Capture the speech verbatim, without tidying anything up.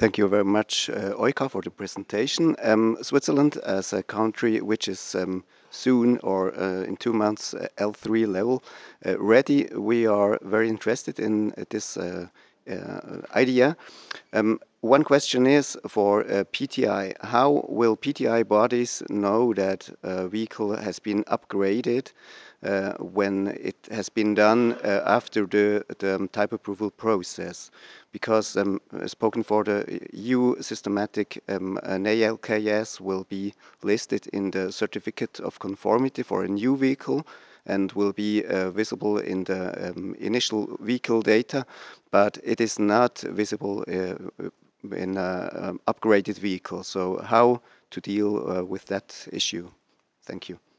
Thank you very much, uh, Oika, for the presentation. Um, Switzerland, as a country which is um, soon or uh, in two months uh, L three level uh, ready, we are very interested in uh, this uh, uh, idea. Um, one question is for uh, P T I, how will P T I bodies know that a vehicle has been upgraded uh, when it has been done uh, after the, the um, type approval process? Because um, spoken for the E U systematic, um, an A L K S will be listed in the certificate of conformity for a new vehicle and will be uh, visible in the um, initial vehicle data, but it is not visible uh, in an um, upgraded vehicle. So how to deal uh, with that issue? Thank you.